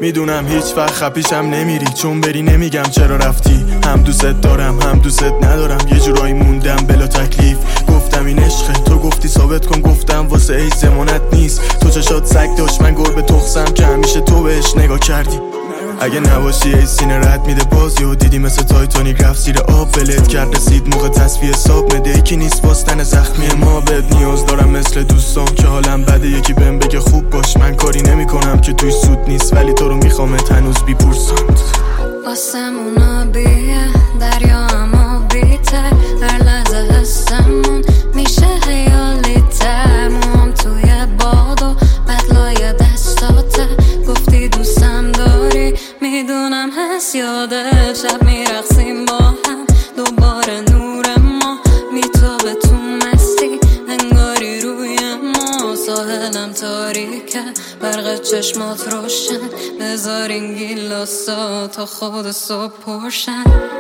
میدونم هیچ وقت خپیشم نمیری، چون بری نمیگم چرا رفتی. هم دوست دارم هم دوست ندارم، یه جورایی موندم بلا تکلیف. گفتم این عشقه، تو گفتی ثابت کن، گفتم واسه ای زمانت نیست. تو چشات سگ داشت، من گربه تخسم که همیشه تو بهش نگاه کردی. اگه نباشی ای سینه رد میده بازی و دیدی مثل تایتانیک رفت زیر آب. ولت کرد رسید موقع تصفیه حساب، مده یکی نیست باستن زخمی ما. بهت نیاز دارم مثل دوستان که حالم بده یکی بهم بگه خوب باش. من کاری نمی کنم که توی سود نیست، ولی تو رو میخوامت هنوز بیپرسند. آسمون آبیه دریا اما بیتر، هر لحظه حسمون میشه خیالی تر. موام توی باد و بدلای دستاته، گفتی دوستم داری میدونم هست. یاده شب میرقصیم با هم، دوباره نور ما میتابه تو مستی، انگاری روی ما. ساحلم تاریکه برق چشمات روشن، بذار این گیلاسا تا خود صبح پرشن.